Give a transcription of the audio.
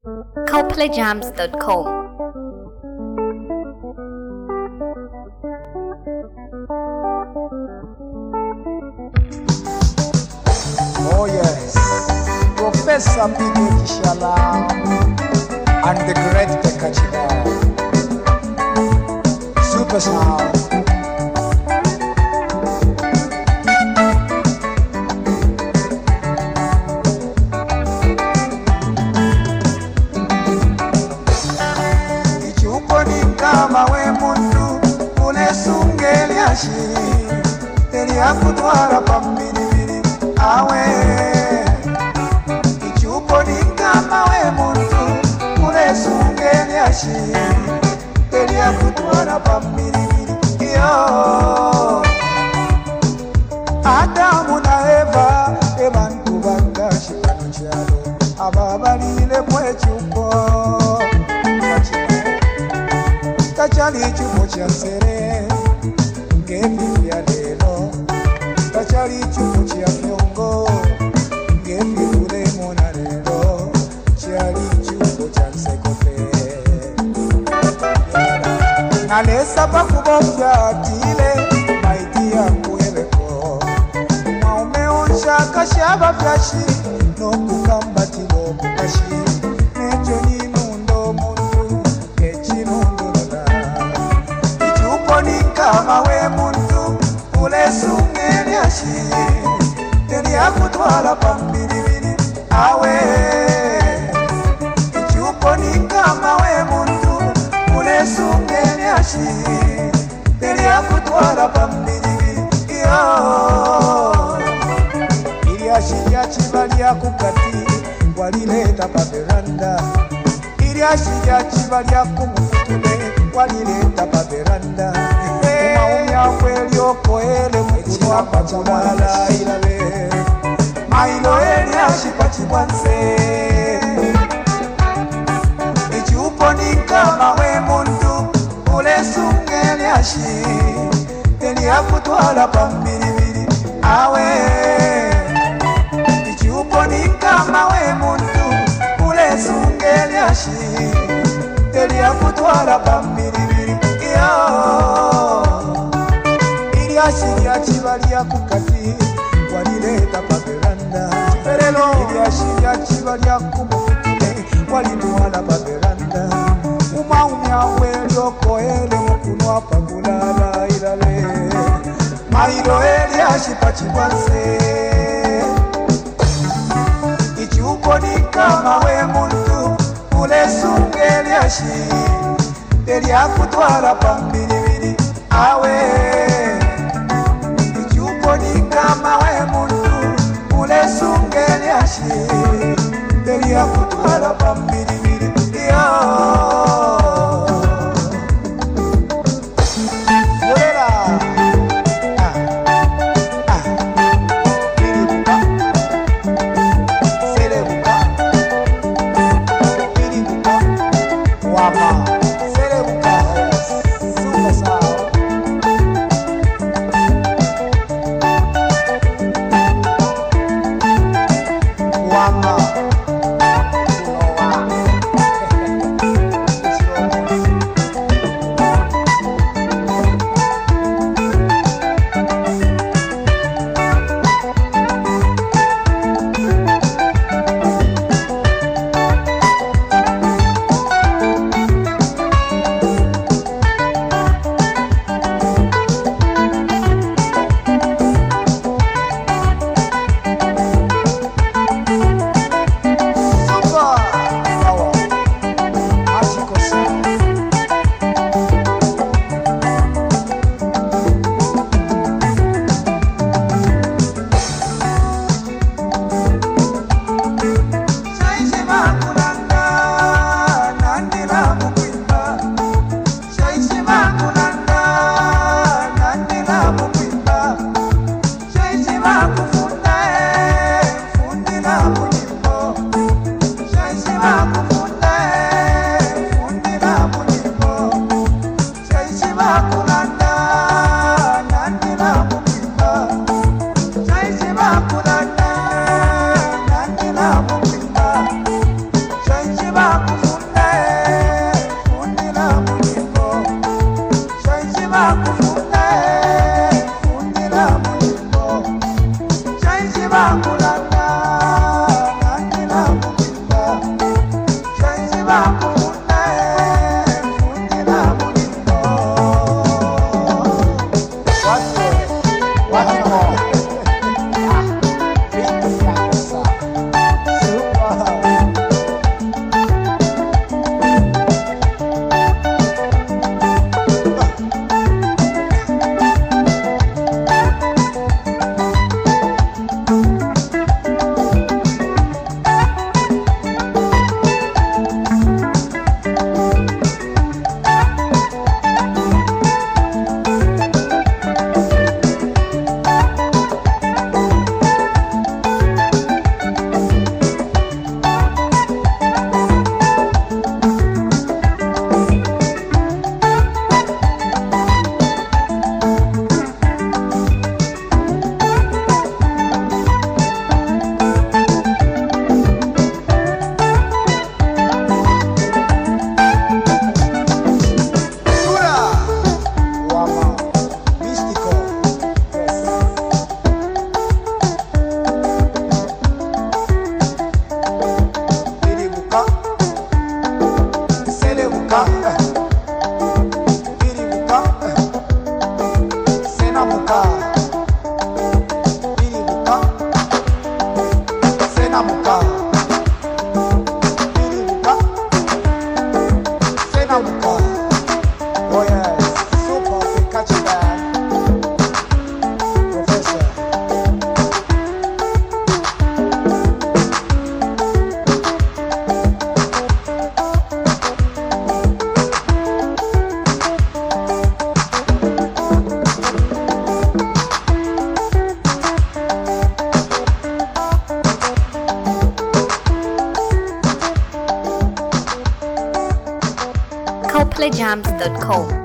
CoPlayJams.com. Oh yes, Professor Biggie Kishala and the great Tekachina Superstar. Kama we muntu unesungeli ashi teli akutwara pambili awe ichupo ni kama we muntu unesungeli ashi teli akutwara pambili yo Adamu na Eva ebantu bangashi panchalo ababalile mwechupo Tachali chupo cha sere Ngepi ya lelo Tachali chupo cha fyongo Ngepi ule mona lelo Chali chupo cha nsekope Nalesa pa kubofya tile Maiti ya kueleko Maume oncha kashaba fyashi No kukambati no kukashi Nejo ninundo mundu Kechi mundu kama we muntu ulesungeli ashi teli akutwala pambili awe ichupo ni kama we muntu ulesungeli ashi teli akutwala pambili yo ili ashi ya chibali ya kukati walileta pa veranda ili ashi ya chibali ya kumutule walileta pa veranda Kweli okoele mkunu hapa chawala ilale Mailo eli ashipa chibwanse Ichupo ni kama we mundu Ule sungeli ashi Teli akutwala pambili awe Ichupo ni kama we mundu Ule sungeli ashi Teli akutwala pambili yo Ashiria chibali ya kukati walileta pa veranda Ili ashiria chibali ya kumufutile walimuala pa veranda Umaumya weli okoele mkuno hapa kulala ilale Mailo eli ashipa chibwanse Ichupo ni kama we muntu ule sungeli ashi Teli akutwala pambili awe kama we muntu ule sungeli ashi teli ya kutwala pambili yo Volera Piribuka Selebuka Piribuka Wama Selebuka Superstar Bye. CopleyJams.com